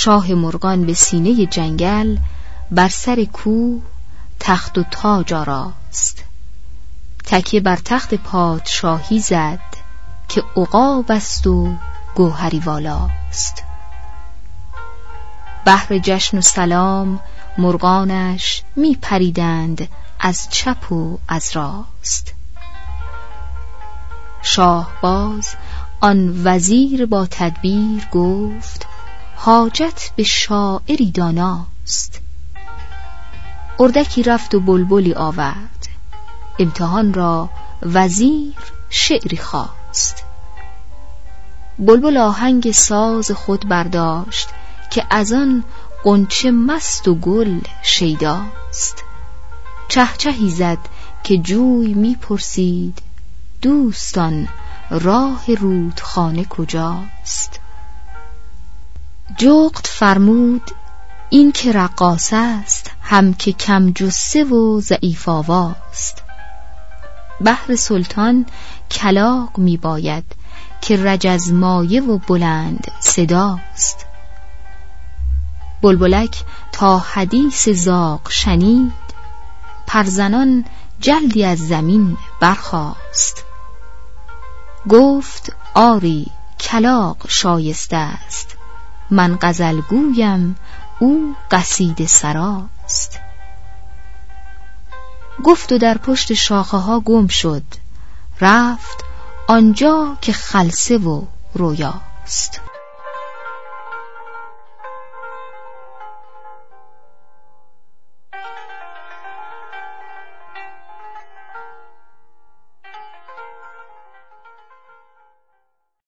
شاه مرغان به سینه جنگل بر سر کوه تخت و تاج آراست. تکیه بر تخت پادشاهی زد که عقاب است و گوهری والاست. بهر جشن و سلام مرغانش می پریدند از چپ و از راست. شاهباز آن وزیر با تدبیر گفت حاجت به شاعری داناست. اردکی رفت و بلبلی آورد، امتحان را وزیر شعری خواست. بلبل آهنگ ساز خود برداشت که از آن غنچه مست و گل شیداست. چهچهی زد که جوی می پرسید دوستان راه رودخانه کجاست؟ جغد فرمود این که رقاص است هم که کم جثه و ضعیف آواست. بهر سلطان کلاغ می باید که رجزمایه و بلند صداست. بلبلک تا حدیث زاغ شنید پرزنان جلدی از زمین برخاست. گفت آری کلاغ شایسته است، من غزل گویم او قصیده سراست. گفت و در پشت شاخه ها گم شد، رفت آنجا که خلسه و رویاست.